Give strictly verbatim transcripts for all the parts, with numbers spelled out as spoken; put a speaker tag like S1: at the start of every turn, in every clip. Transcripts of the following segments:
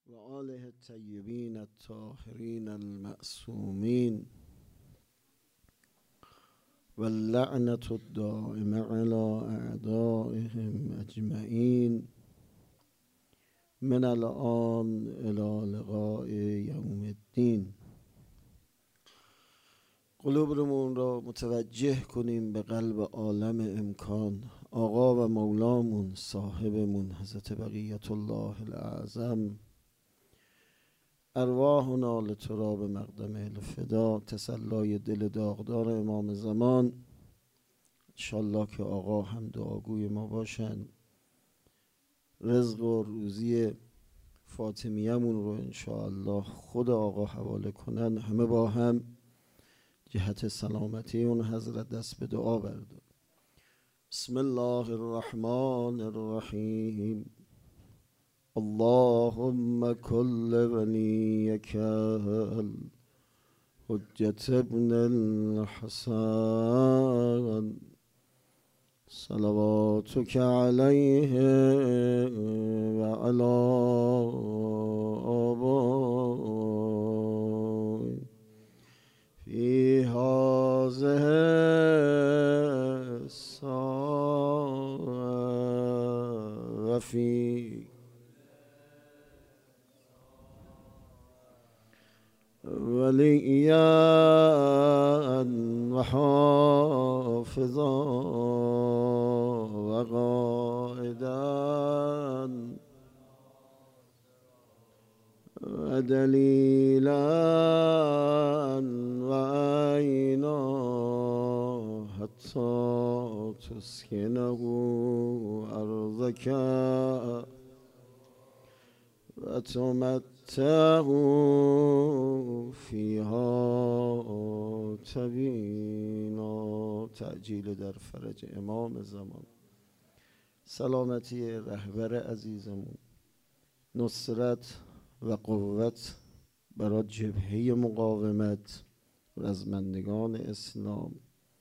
S1: و آله الطیبین الطاهرین المعصومین و اللعنة الدائمة على اعدائهم اجمعین من الآن الی لقاء یوم الدین. قلوبمون را متوجه کنیم به قلب عالم امکان، آقا و مولامون صاحبمون حضرت بقیت الله الاعظم. ارواحنا لتراب مقدم الفدا، تسلای دل داغدار امام زمان. انشالله که آقا هم دعاگوی ما باشن، رزق و روزی فاطمیه‌مون رو انشاءالله خود آقا حواله کنن، همه با هم جهت سلامتی اون حضرت دست به دعا بردار. بسم الله الرحمن الرحیم. اللهم كل وليك الحجة ابن الحسن صلواتك عليه وعلى آبائه في هذه الساعة وفي وليا وحافظا وقائدا ودليلا وعينا حتى تسكنه أرضك وتمتعه فيها تبینا. تعجیل در فرج امام زمان، سلامتی رهبر عزیزمون، نصرت و قوت برای جبهه مقاومت رزمندگان اسلام،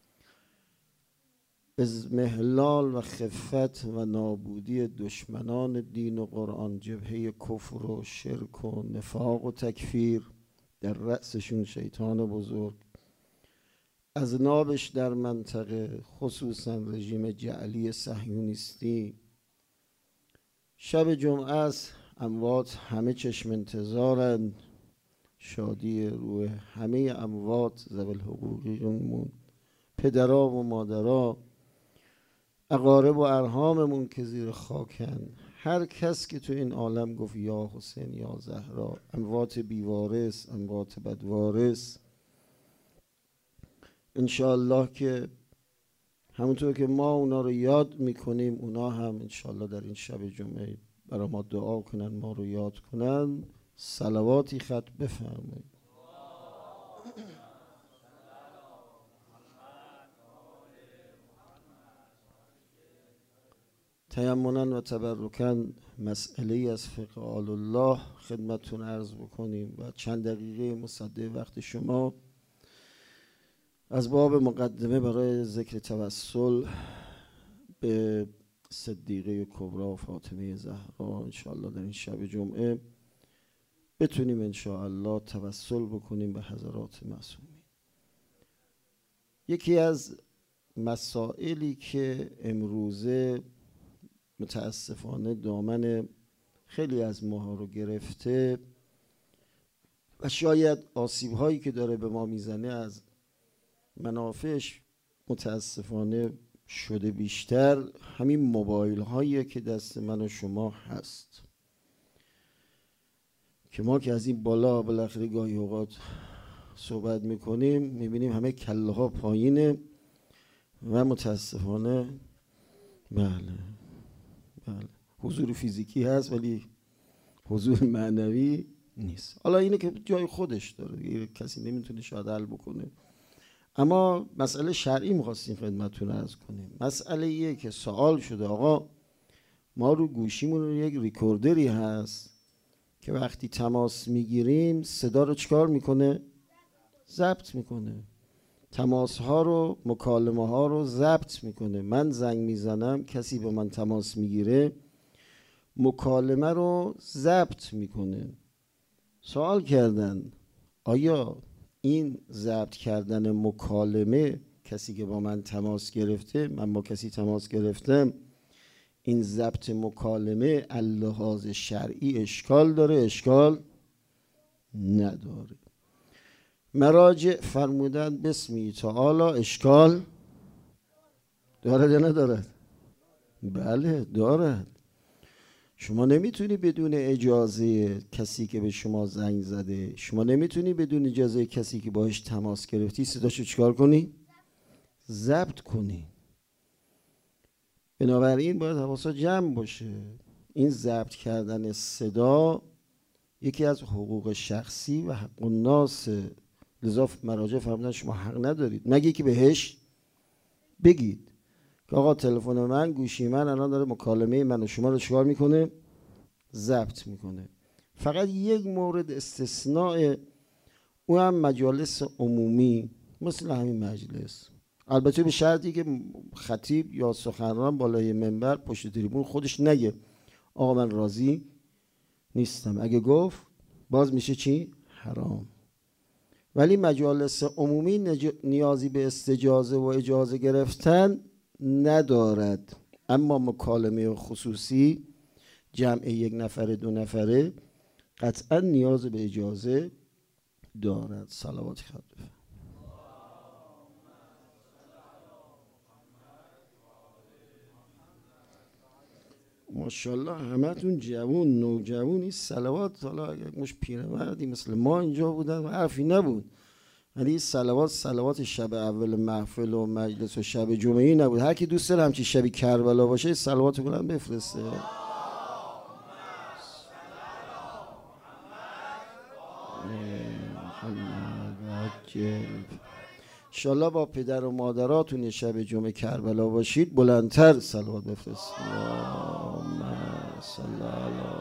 S1: اضمحلال و خفت و نابودی دشمنان دین و قرآن، جبهه کفر و شرک و نفاق و تکفیر، در رأسشون شیطان بزرگ، اذنابش در منطقه، خصوصا رژیم جعلی صهیونیستی. شب جمعه است، اموات همه چشم انتظارند، شادی روح همه اموات ذوی الحقوقیمون، پدرها و مادرها، اقارب و ارحاممون که زیر خاکن، هر کس که تو این عالم گفت یا حسین یا زهرا، اموات بیوارث، اموات بدوارث، انشاءالله که همونطور که ما اونا رو یاد میکنیم اونا هم انشاءالله در این شب جمعه برای ما دعا کنن، ما رو یاد کنن. صلواتی خط بفرمایید. تیمنا و تبرکن مسئله از فقه آل الله خدمتتون عرض بکنیم و چند دقیقه مصدق وقت شما از باب مقدمه برای ذکر توسل به صدیقه کبری و فاطمه زهرا انشاءالله در این شب جمعه بتونیم انشاءالله توسل بکنیم به حضرات معصومین. یکی از مسائلی که امروزه متاسفانه دامن خیلی از ماها رو گرفته و شاید آسیب هایی که داره به ما میزنه از منافعش متاسفانه شده بیشتر، همین موبایل هایی که دست من و شما هست که ما که از این بالا بالاخره گاهی اوقات صحبت میکنیم میبینیم همه کله ها پایینه و متاسفانه بله بله حضور فیزیکی هست ولی حضور معنوی نیست. حالا اینه که جای خودش داره، کسی نمیتونه شاید حل بکنه. اما مسئله شرعی میخواستیم خدمتتون عرض کنیم. مسئله ایه که سوال شده آقا ما رو گوشیمون رو یک ریکوردری هست که وقتی تماس میگیریم صدا رو چکار میکنه؟ ضبط میکنه. تماس ها رو، مکالمه ها رو ضبط میکنه. من زنگ میزنم، کسی به من تماس میگیره، مکالمه رو ضبط میکنه. سوال کردن آیا این ضبط کردن مکالمه، کسی که با من تماس گرفته، من با کسی تماس گرفتم، این ضبط مکالمه اللحاظ شرعی اشکال داره؟ اشکال نداره. مراجع فرمودن بسمی تعالی اشکال دارد یا ندارد؟ بله دارد. شما نمیتونی بدون اجازه کسی که به شما زنگ زده، شما نمیتونی بدون اجازه کسی که باهاش تماس گرفتی صداشو چیکار کنی؟ ضبط کنی. بنابراین باید حواسا جمع باشه. این ضبط کردن صدا یکی از حقوق شخصی و حق الناس، لذا مراجع فرمودن شما حق ندارید مگه که بهش بگید که آقا تلفن من، گوشی من الان داره مکالمه من و شما رو چیکار میکنه؟ ضبط میکنه. فقط یک مورد استثناء، او هم مجالس عمومی مثل همین مجلس، البته به شرطی که خطیب یا سخنران بالای منبر پشت تریبون خودش نگه آقا من راضی نیستم. اگه گفت باز میشه چی؟ حرام. ولی مجالس عمومی نج... نیازی به استجازه و اجازه گرفتن ندارد. اما مکالمه خصوصی جمع یک نفره دو نفره قطعا نیاز به اجازه دارد. صلوات خدا. ماشاءالله همتون جوون نوجوونی. صلوات حالا اگر مش پیرمردی مثل ما اینجا بودن و حرفی نبود، ولی صلوات صلوات شب اول محفل و مجلس و شب جمعه‌ای نبود. هر کی دوست داره همچین شبی کربلا باشه صلوات کنن بفرسته. انشالله با پدر و مادراتون شب جمعه کربلا باشید بلندتر صلوات بفرستید. اللهم صل علی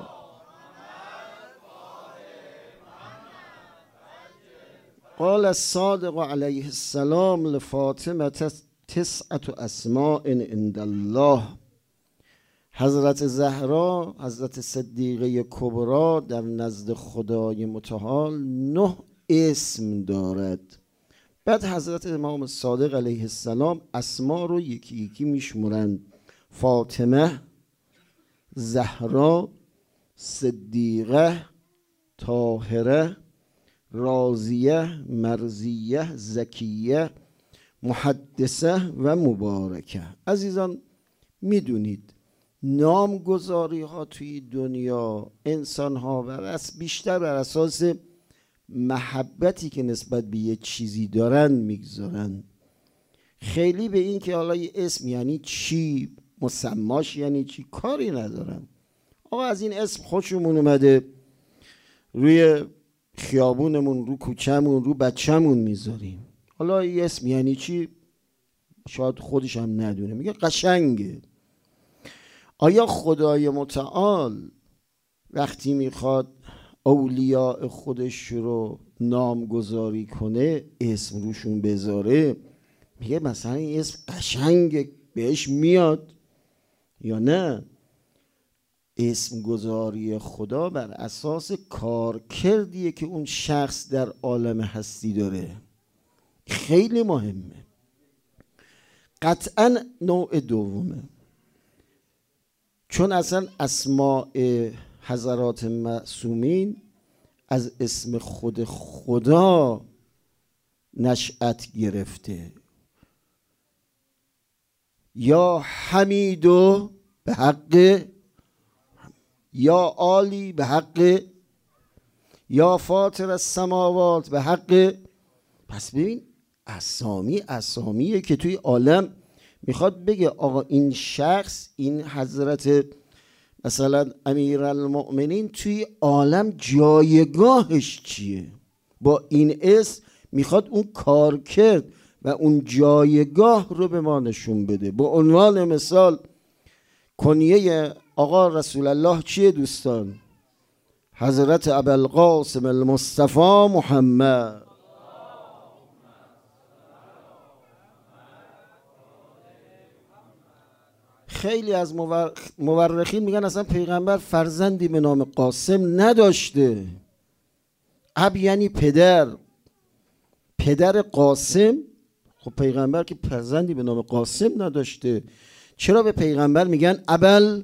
S1: قال الصادق علیه السلام لفاطمه تسعة اسماء عند الله. حضرت زهرا، حضرت صدیقه کبرا در نزد خدای متعال نه اسم دارد. بعد حضرت امام صادق علیه السلام اسما رو یکی یکی میشمرند: فاطمه، زهرا، صدیقه، طاهره، راضیه، مرضیه، زکیه، محدثه و مبارکه. عزیزان میدونید نامگذاری ها توی دنیا انسان ها بر بیشتر بر اساس محبتی که نسبت به یه چیزی دارن میگذارن. خیلی به این که حالا یه اسم یعنی چی، مسماش یعنی چی کاری ندارن. آقا از این اسم خوشمون اومده روی خیابونمون، رو کوچه‌مون، رو بچه‌مون میذاریم. حالا یه اسم یعنی چی شاید خودش هم ندونه، میگه قشنگه. آیا خدای متعال وقتی میخواد اولیاء خودش رو نامگذاری کنه اسم روشون بذاره میگه مثلا این اسم قشنگ بهش میاد یا نه؟ اسم گذاری خدا بر اساس کارکردیه که اون شخص در عالم هستی داره. خیلی مهمه. قطعا نوع دومه، چون اصلا اسماء حضرات معصومین از اسم خود خدا نشأت گرفته. یا حمیدو به حق، یا عالی به حق، یا فاطر السماوات به حق. پس ببین اسامی اسامیه که توی عالم میخواد بگه آقا این شخص، این حضرت مثلا امیرالمؤمنین توی عالم جایگاهش چیه. با این اسم میخواد اون کار کرد و اون جایگاه رو به ما نشون بده. با عنوان مثال کنیه آقا رسول الله چیه دوستان؟ حضرت ابوالقاسم المصطفى محمد. خیلی از مور... مورخین میگن اصلا پیغمبر فرزندی به نام قاسم نداشته. اب یعنی پدر، پدر قاسم. خب پیغمبر که فرزندی به نام قاسم نداشته، چرا به پیغمبر میگن ابل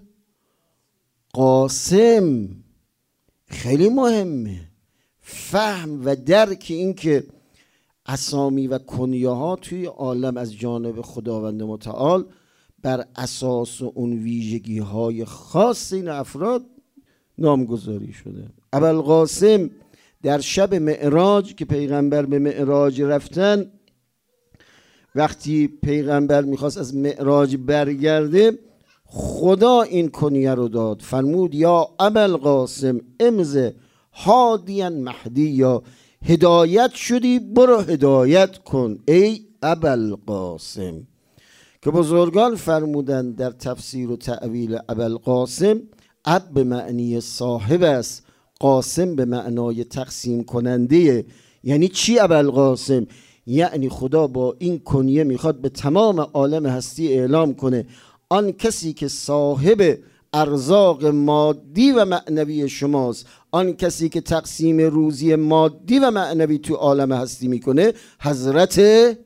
S1: قاسم؟ خیلی مهمه فهم و درک این که اسامی و کنیه ها توی عالم از جانب خداوند متعال بر اساس اون ویژگی های خاص این افراد نامگذاری شده. ابوالقاسم در شب معراج که پیغمبر به معراج رفتن، وقتی پیغمبر میخواست از معراج برگرده، خدا این کنیه رو داد، فرمود یا ابوالقاسم امض هادیا مهدی، یا هدایت شدی برو هدایت کن ای ابوالقاسم. که بزرگان فرمودن در تفسیر و تأویل ابوالقاسم، اب به معنی صاحب است، قاسم به معنای تقسیم کننده. یعنی چی ابوالقاسم؟ یعنی خدا با این کنیه میخواد به تمام عالم هستی اعلام کنه آن کسی که صاحب ارزاق مادی و معنوی شماست، آن کسی که تقسیم روزی مادی و معنوی تو عالم هستی میکنه، حضرت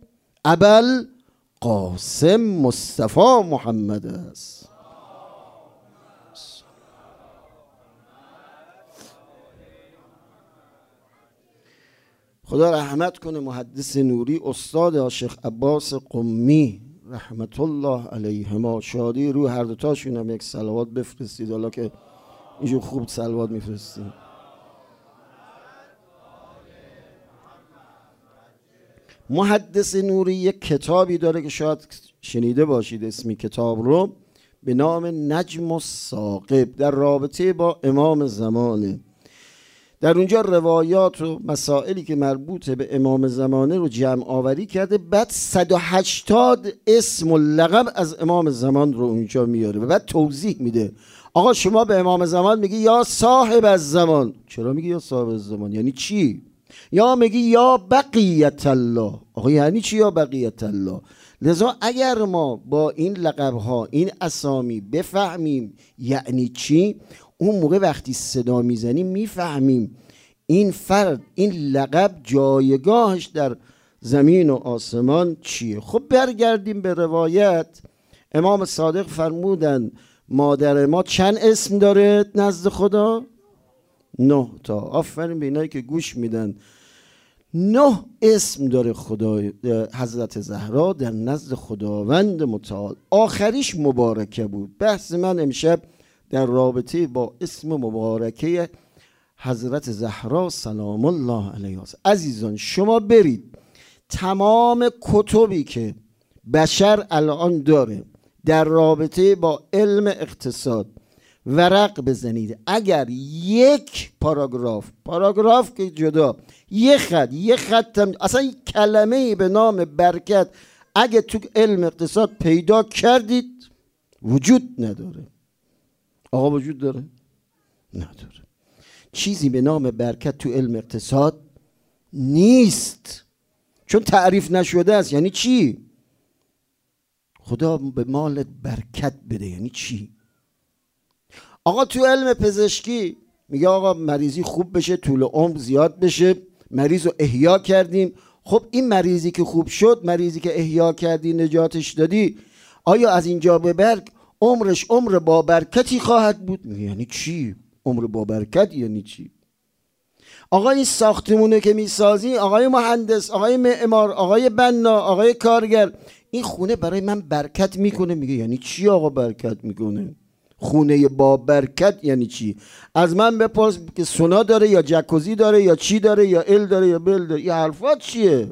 S1: ابوالقاسم مصطفی محمد است. خدا رحمت کنه محدث نوری استاد شیخ عباس قمی رحمت الله علیهما، شادی روح هر دوتاشون هم یک صلوات بفرستید، حالا که اینجور خوب صلوات میفرستید. محدث نوری یک کتابی داره که شاید شنیده باشید اسمی کتاب رو، به نام نجم الثاقب، در رابطه با امام زمانه. در اونجا روایات و مسائلی که مربوط به امام زمانه رو جمع آوری کرده، بعد صد و هشتاد اسم و لقب از امام زمان رو اونجا میاره و بعد توضیح میده. آقا شما به امام زمان میگی یا صاحب از زمان، چرا میگی یا صاحب از زمان؟ یعنی چی؟ یا میگی یا بقیت الله، آقا یعنی چی یا بقیت الله؟ لذا اگر ما با این لقب ها این اسامی بفهمیم یعنی چی، اون موقع وقتی صدا میزنیم میفهمیم این فرد این لقب جایگاهش در زمین و آسمان چیه. خب برگردیم به روایت. امام صادق فرمودن مادر ما چند اسم داره نزد خدا؟ نه تا. آفرین به اینایی که گوش میدن. نه اسم داره خدا حضرت زهرا در نزد خداوند متعال، آخریش مبارکه بود. بحث من امشب در رابطه با اسم مبارکه حضرت زهرا سلام الله علیها است. عزیزان شما برید تمام کتبی که بشر الان داره در رابطه با علم اقتصاد ورق بزنید، اگر یک پاراگراف پاراگراف که جدا، یک خط یک خط هم اصلا کلمه‌ای به نام برکت اگه تو علم اقتصاد پیدا کردید وجود نداره. آقا وجود داره؟ نداره. چیزی به نام برکت تو علم اقتصاد نیست، چون تعریف نشده است. یعنی چی؟ خدا به مال برکت بده یعنی چی؟ آقا تو علم پزشکی میگه آقا مریضی خوب بشه، طول عمر زیاد بشه، مریض رو احیا کردیم. خب این مریضی که خوب شد، مریضی که احیا کردی نجاتش دادی، آیا از اینجا به بعد عمرش عمر با برکتی خواهد بود؟ یعنی چی؟ عمر با برکت یعنی چی؟ آقا این ساختمونه که میسازی، آقای مهندس، آقای معمار، آقای بنا، آقای کارگر، این خونه برای من برکت میکنه. میگه یعنی چی آقا برکت میکنه؟ خونه با برکت یعنی چی؟ از من بپرس که سونا داره یا جکوزی داره یا چی داره یا ال داره یا بل داره، این حرفات چیه؟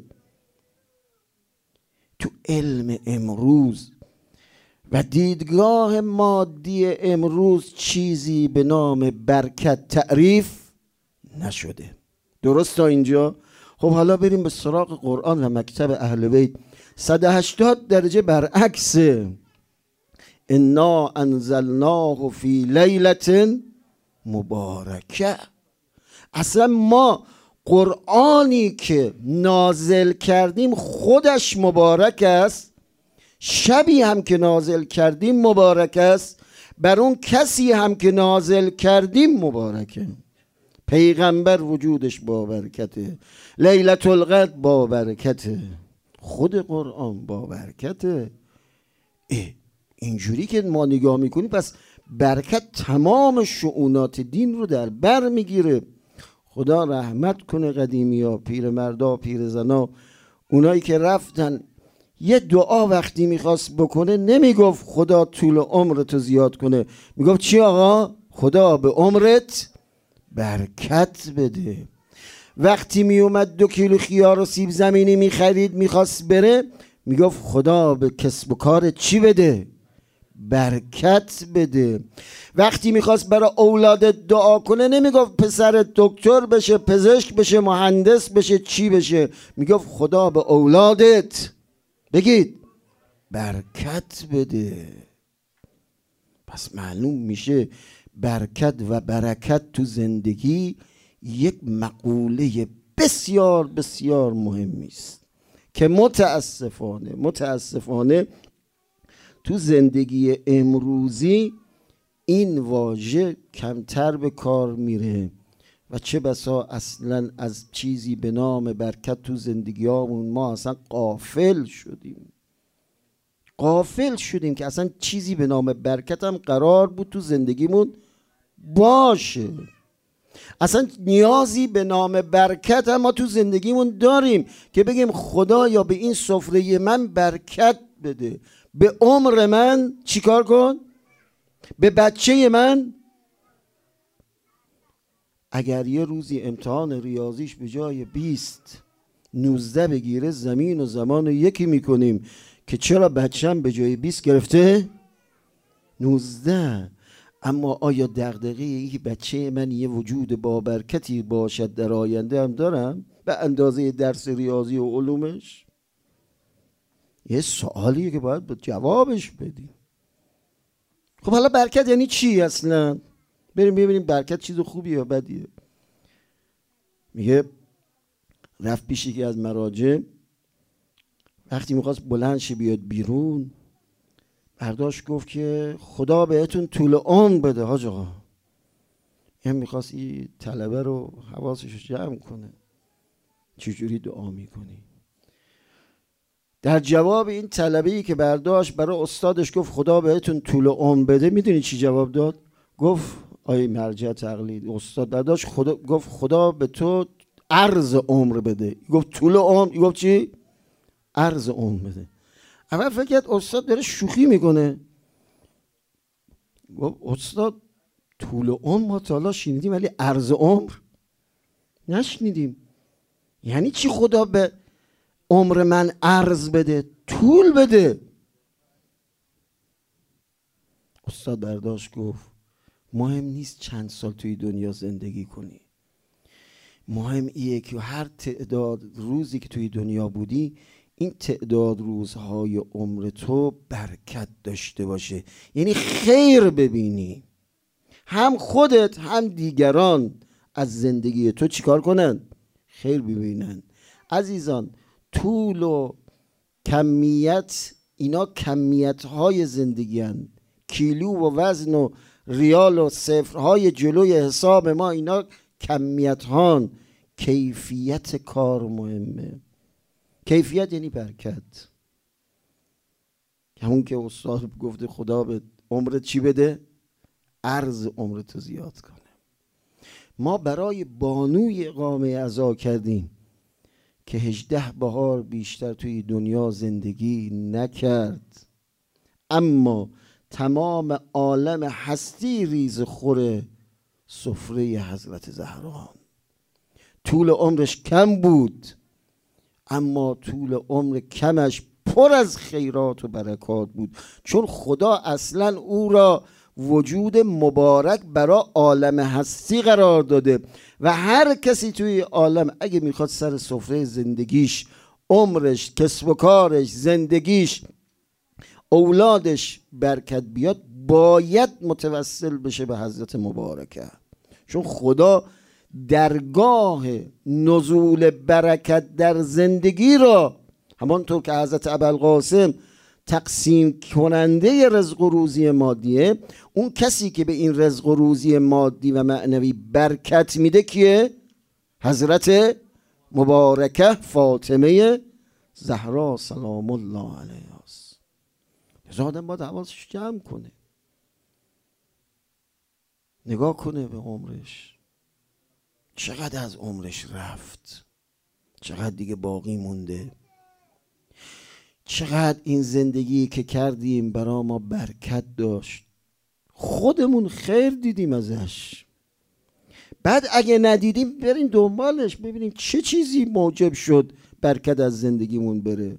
S1: تو علم امروز و دیدگاه مادی امروز چیزی به نام برکت تعریف نشده. درست تا اینجا؟ خب حالا بریم به سراغ قرآن و مکتب اهل بیت. صد و هشتاد درجه برعکسه. انا انزلناه فی لیلة مبارکه. اصلا ما قرآنی که نازل کردیم خودش مبارک است. شبی هم که نازل کردیم مبارک است، بر اون کسی هم که نازل کردیم مبارکه. پیغمبر وجودش با برکته، لیلة القدر با برکته، خود قرآن با برکته. اینجوری که ما نگاه میکنیم پس برکت تمام شؤونات دین رو در بر میگیره. خدا رحمت کنه قدیمی ها، پیر مردا، پیر زنا، اونایی که رفتن یه دعا وقتی میخواست بکنه نمیگفت خدا طول عمرتو زیاد کنه، میگفت چی آقا؟ خدا به عمرت برکت بده. وقتی میومد دو کیلو خیار و سیب زمینی میخرید میخواست بره، میگفت خدا به کسب و کار چی بده؟ برکت بده. وقتی میخواست برای اولادت دعا کنه نمیگفت پسرت دکتر بشه، پزشک بشه، مهندس بشه، چی بشه، میگفت خدا به اولادت بگید برکت بده. پس معلوم میشه برکت و برکت تو زندگی یک مقوله بسیار بسیار مهمی است که متاسفانه متاسفانه تو زندگی امروزی این واژه کمتر به کار میره و چه بسا اصلا از چیزی به نام برکت تو زندگی هامون ما اصلا غافل شدیم. غافل شدیم که اصلا چیزی به نام برکت هم قرار بود تو زندگیمون باشه. اصلا نیازی به نام برکت هم ما تو زندگیمون داریم که بگیم خدایا به این سفره من برکت بده، به عمر من چیکار کن، به بچه من. اگر یه روزی امتحان ریاضیش به جای بیست نوزده بگیره زمین و زمان رو یکی میکنیم که چرا بچه‌م به جای بیست گرفته نوزده. اما آیا دغدغه این که بچه من یه وجود با برکتی باشد در آینده هم دارم به اندازه درس ریاضی و علومش؟ یه سوالیه که باید جوابش بدیم. خب حالا برکت یعنی چی اصلا؟ بریم ببینیم برکت چیز خوبیه یا بدیه. میگه رفت پیش یکی از مراجع، وقتی میخواست بلند شه بیاد بیرون برداشت گفت که خدا بهتون طول عمر بده حاج آقا. این میخواست این طلبه رو حواسش رو جمع کنه، چجوری دعا میکنی؟ در جواب این طلبه‌ای که برداشت برای استادش گفت خدا بهتون طول عمر بده، میدونی چی جواب داد؟ گفت آیه مرجع تقلید استاد برداشت خدا گفت خدا به تو عرض عمر بده. گفت طول عمر، گفت چی؟ عرض عمر بده. اول فکر کرد استاد داره شوخی میکنه. گفت استاد طول عمر ما تا حالا شنیدیم ولی عرض عمر نشنیدیم. یعنی چی خدا به عمر من عرض بده، طول بده؟ استاد برداشت گفت مهم نیست چند سال توی دنیا زندگی کنی، مهم ایه که هر تعداد روزی که توی دنیا بودی این تعداد روزهای عمر تو برکت داشته باشه، یعنی خیر ببینی، هم خودت هم دیگران از زندگی تو چیکار کنن؟ خیر ببینن. عزیزان طول و کمیت اینا کمیت های زندگی هن. کیلو و وزن و ریال و صفرهای جلوی حساب ما اینا کمیت هان. کیفیت کار مهمه. کیفیت یعنی برکت. همون که استاد گفته خدا به عمرت چی بده؟ عرض عمرتو زیاد کنه. ما برای بانوی اقامه عزا کردیم که هجده بهار بیشتر توی دنیا زندگی نکرد، اما تمام عالم هستی ریز خور سفره حضرت زهرا. طول عمرش کم بود اما طول عمر کمش پر از خیرات و برکات بود، چون خدا اصلا او را وجود مبارک برای عالم هستی قرار داده و هر کسی توی عالم اگه میخواد سر سفره زندگیش، عمرش، کسب و کارش، زندگیش، اولادش برکت بیاد باید متوسل بشه به حضرت مبارکه، چون خدا درگاه نزول برکت در زندگی را همانطور که حضرت ابوالقاسم تقسیم کننده رزق و روزی مادیه، اون کسی که به این رزق و روزی مادی و معنوی برکت میده کیه؟ حضرت مبارکه فاطمه زهرا سلام الله علیها است. لذا آدم باید حواسش جمع کنه، نگاه کنه به عمرش، چقدر از عمرش رفت، چقدر دیگه باقی مونده، چقدر این زندگی که کردیم برا ما برکت داشت، خودمون خیر دیدیم ازش. بعد اگه ندیدیم بریم دنبالش ببینیم چه چیزی موجب شد برکت از زندگیمون بره.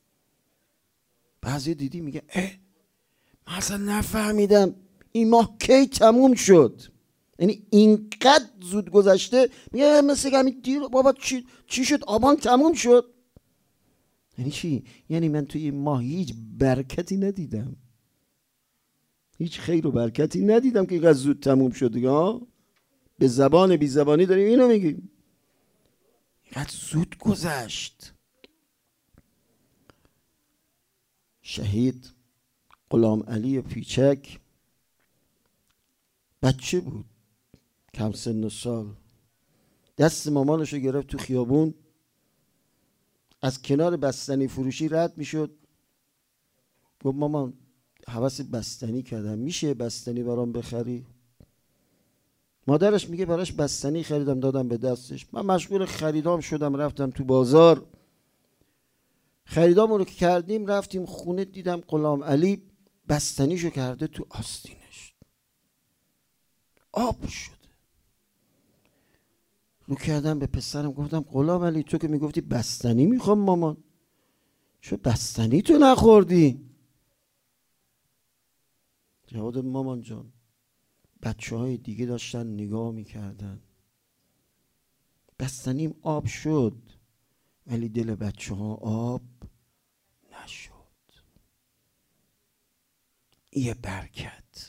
S1: بعضی دیدی میگه اه من اصلا نفهمیدم این ماه کی تموم شد، یعنی اینقدر زود گذشته. میگه مثل که همین دیر بابا چی, چی شد آبان تموم شد. یعنی چی؟ یعنی من توی این ماه هیچ برکتی ندیدم، هیچ خیر و برکتی ندیدم که اینقدر زود تموم شد. ها به زبان بی زبانی داریم اینو میگیم، اینقدر زود گذشت. شهید غلام علی پیچک بچه بود، کم سن و سال، دست مامانشو گرفت تو خیابون، از کنار بستنی فروشی رد میشد، گفت مامان هوس بستنی کردم، میشه بستنی برام بخری؟ مادرش میگه براش بستنی خریدم دادم به دستش. من مشغول خریدام شدم، رفتم تو بازار، خریدامون رو که کردیم رفتیم خونه، دیدم غلام علی بستنیشو کرده تو آستینش، آب شده. رو کردم به پسرم گفتم غلام علی تو که میگفتی بستنی میخوام مامان، چون بستنی تو نخوردی؟ جواب مامان جان بچه های دیگه داشتن نگاه میکردن، بستنیم آب شد ولی دل بچه ها آب نشد. یه برکت.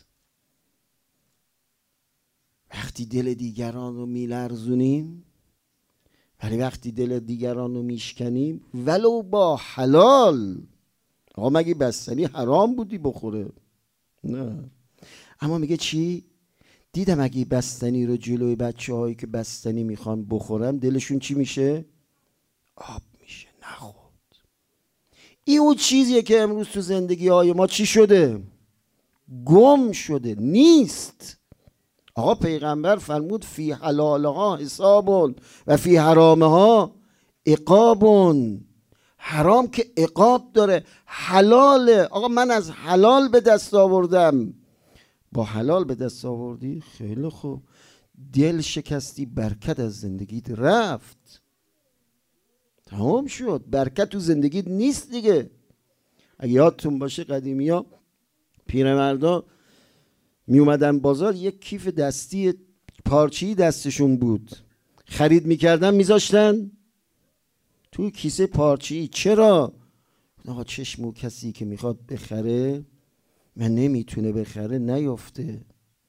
S1: وقتی دل دیگران رو میلرزونیم، ولی وقتی دل دیگران رو میشکنیم ولو با حلال. آقا مگه بستنی حرام بودی بخوره؟ نه. اما میگه چی؟ دیدم اگه بستنی رو جلوی بچه هایی که بستنی میخوان بخورم دلشون چی میشه؟ آب میشه، نخورد. این اون چیزیه که امروز تو زندگی های ما چی شده؟ گم شده، نیست. آقا پیغمبر فرمود فی حلالها حسابون و فی حرامها عقابون. حرام که عقاب داره، حلاله. آقا من از حلال به دست آوردم، با حلال به دست آوردی، خیلی خوب، دل شکستی، برکت از زندگیت رفت، تمام شد، برکت تو زندگیت نیست دیگه. اگه یادتون باشه قدیمی ها پیرمردا می اومدن بازار، یک کیف دستی پارچه‌ای دستشون بود، خرید میکردن میذاشتن توی کیسه پارچه‌ای. چرا؟ آقا چشمو کسی که میخواد بخره و نمیتونه بخره نیفته،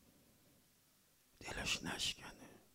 S1: دلش نشکنه.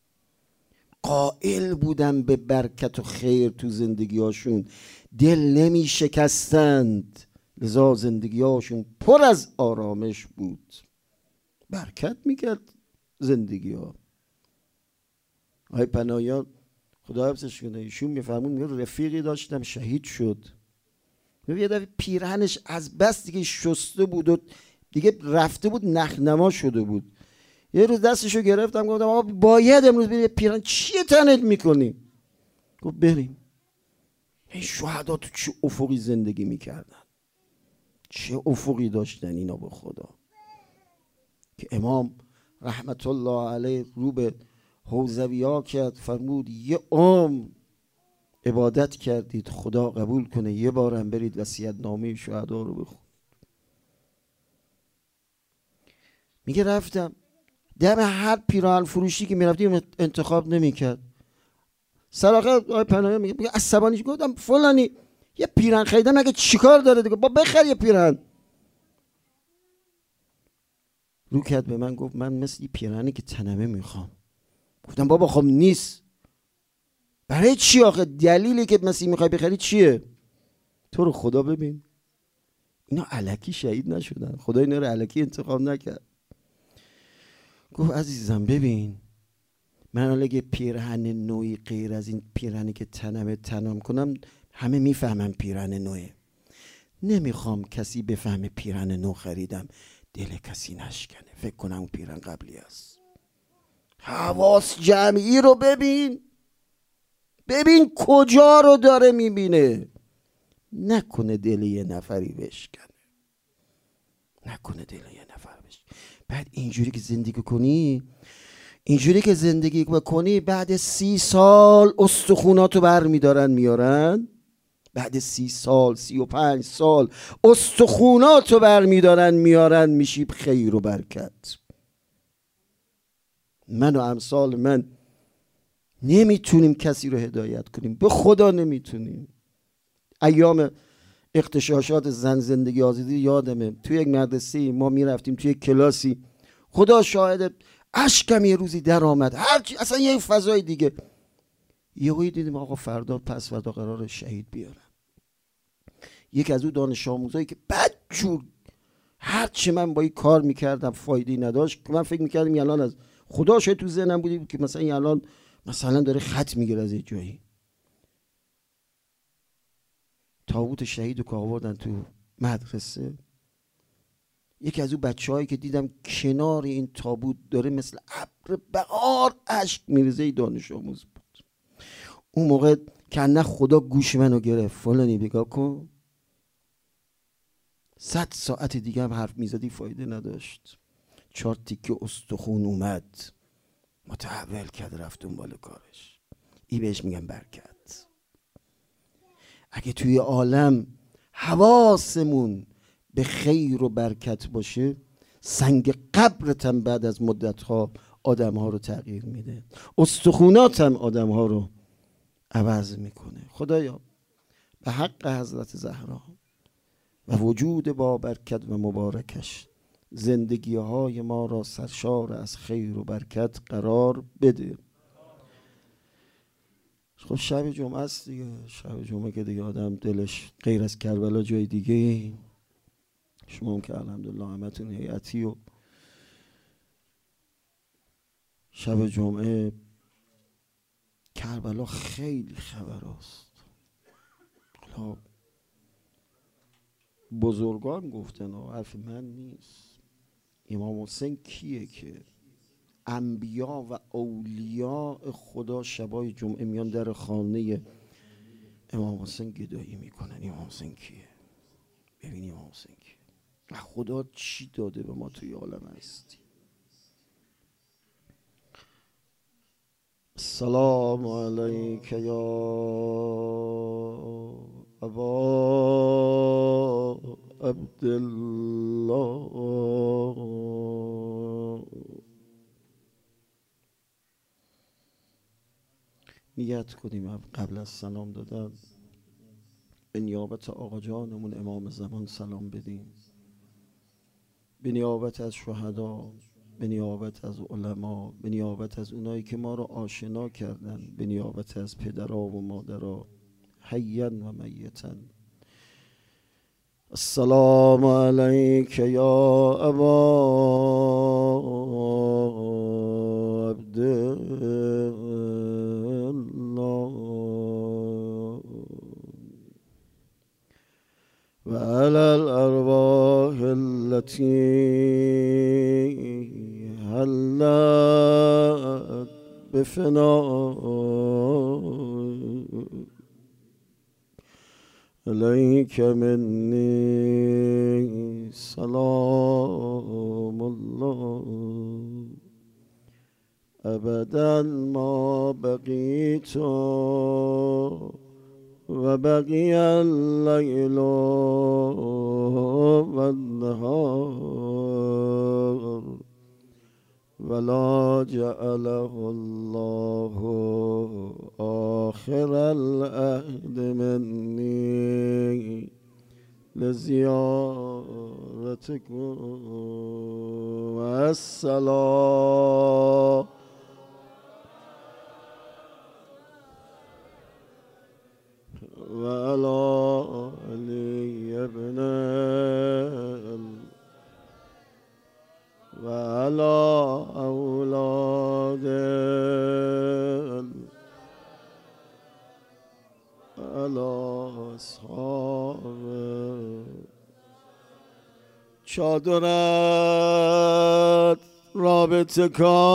S1: قائل بودن به برکت و خیر تو زندگی هاشون، دل نمی شکستند، لذا زندگی هاشون پر از آرامش بود، برکت میکرد زندگی ها. آقای پناهیان خدا حفظش کنه، ایشون میفرمون میگه رفیقی داشتم شهید شد، یه دفعه پیرهنش از بس دیگه شسته بود و دیگه رفته بود نخنما شده بود. یه روز دستشو گرفتم گفتم آقا باید امروز بریم پیرهن، چیه تنت میکنی؟ گفت بریم. این شهدا تو چه افقی زندگی میکردن، چه افقی داشتن اینا به خدا، که امام رحمت الله علیه رو به حوزویا کرد، فرمود یه عمر عبادت کردید خدا قبول کنه، یه بارم برید وصیت نامه شهدا رو بخونید. میگه رفتم دم هر پیراهن فروشی که میرفتیم انتخاب نمیکرد. سراغه آقای پناهی میگه میگه عصبانی گفتم فلانی یه پیراهن خریدم مگه چیکار داره دیگه، با بخر یه پیراهن. رو کرد به من گفت من مثل پیراهنی که تنمه میخوام. گفتم بابا خب نیست. برای چی آخه؟ دلیلی که مثل میخوای بخری چیه؟ تو رو خدا ببین، اینا الکی شهید نشدن، خدا اینا رو الکی انتخاب نکرد. گفت عزیزم ببین، من حالا اگه پیرهن نوعی غیر از این پیرهنی که تنم تنم کنم، همه میفهمن پیرهن نوعه. نمیخوام کسی بفهمه پیرهن نو خریدم، دل کسی نشکنه، فکر کنم اون پیرهن قبلی است. حواس جمعی رو ببین، ببین کجا رو داره میبینه. نکنه دل یه نفری بشکنه، نکنه دل یه نفر بشکنه. بعد اینجوری که زندگی کنی، اینجوری که زندگی بکنی، بعد سی سال استخوناتو بر میدارن میارن، بعد سی سال، سی و پنج سال استخوناتو بر میدارن میارن، میشی خیر و برکت. من و امثال من نمیتونیم کسی رو هدایت کنیم، به خدا نمیتونیم. ایام اغتشاشات زن زندگی آزادی یادمه، توی یک مدرسه ما میرفتیم توی کلاسی، خدا شاهد اشکم یه روزی در آمد، هرچی اصلا یه فضای دیگه، یهویی دیدیم آقا فردا پس فردا قرار شهید بیارن. یکی از اون دانش آموزایی که بدجور، هرچی من با این کار میکردم فایده‌ای نداشت، من فکر میکردم الان از خدا شاید تو ذهنم بودی که مثلا الان مثلا داره خط میگیره از یه جایی. تابوت شهید رو که آوردن تو مدرسه، یکی از اون بچه‌هایی که دیدم کنار این تابوت داره مثل ابر بهار اشک میریزه، دانش آموز بود. اون موقع کنه خدا گوش منو گرفت، فلانی بگاه کن، صد ساعت دیگه هم حرف میزدی فایده نداشت. چهار تیکه استخون اومد، متحول کرد، رفت دنبال کارش. ای بهش میگن برکت. اگه توی عالم حواسمون به خیر و برکت باشه، سنگ قبرتم بعد از مدتها آدم ها رو تغییر میده، استخوناتم آدم ها رو عوض میکنه. خدایا به حق حضرت زهرا و وجود با برکت و مبارکش، زندگی های ما را سرشار از خیر و برکت قرار بده. خب شب جمعه است دیگه، شب جمعه که دیگه آدم دلش غیر از کربلا جای دیگه، شما هم که الحمدلله همتون هیئتی، و شب جمعه کربلا خیلی خبر است. خب بزرگان گفتن و حرف من نیست. امام حسین کیه که انبیا و اولیاء خدا شبای جمعه میان در خانه امام حسین گدایی میکنن؟ امام حسین کیه؟ ببینیم امام حسین کیه و خدا چی داده به ما توی عالم هستی. السلام علیک یا ابا عبدالله. نیت کنیم قبل از سلام دادن به نیابت آقا جانمون امام زمان سلام بدیم، به نیابت از شهدا، به نیابت از علما، به نیابت از اونایی که ما رو آشنا کردن، به نیابت از پدرها و مادرها حیا و میتا. السلام علیک یا ابا عبدالله و علی الارواح التي حلت بفناء علیک منی سلام الله ابدا ما بقیت و بقی اللیل و النهار ولا جعله الله آخر العهد منی لزیارتکم و السلام و علی ابن چادرت رابطه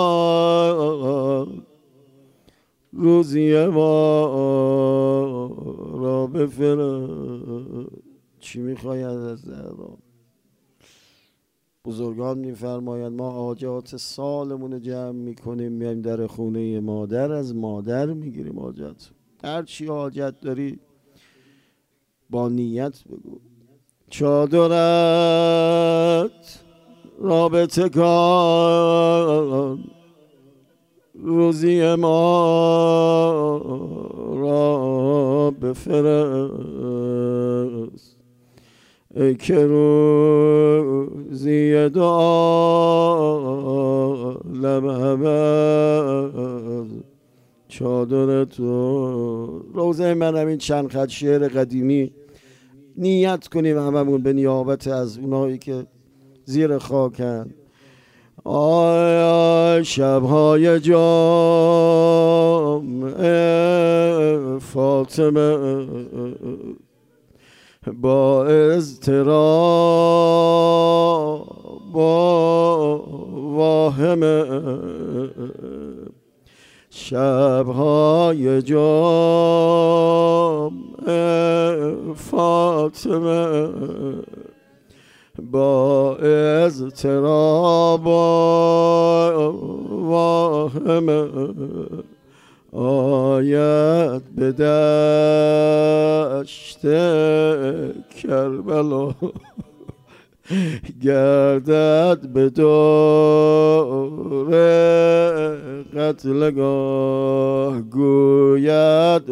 S1: کن روزی ما را بفرست. چی میخوای از زهرا؟ بزرگان میفرمایند ما حاجات سالمون جمع میکنیم میایم در خونه مادر، از مادر میگیریم حاجت. هر چی حاجت داری با نیت بگو. چادرت رابطه کن روزی ما را بفرست، ای که روزی دعا لبهبز چادر تو. روزه من همین چند خط شعر قدیمی نیت کنیم هممون به نیابت از اونایی که زیر خاکن. آیا شبهای جام فاطمه با اضطراب با واهمه، شبهای جام فاطمه با اضطراب واهمه آید به دشت کربلا، گردد به دور قتلگاه، گوید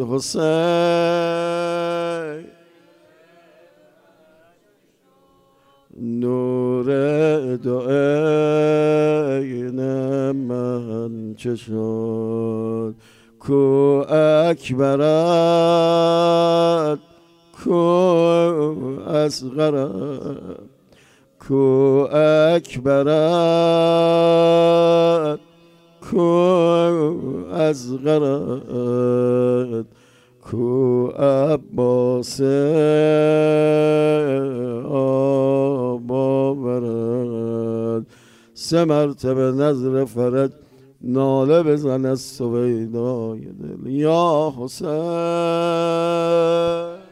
S1: حسین نور دو عین من چه شد، کو اکبرت کو اصغرت، کو اکبرت کو اصغرت، کو عباس آباورد. سه مرتبه نظر فرج ناله بزن از سویدای دل یا حسین.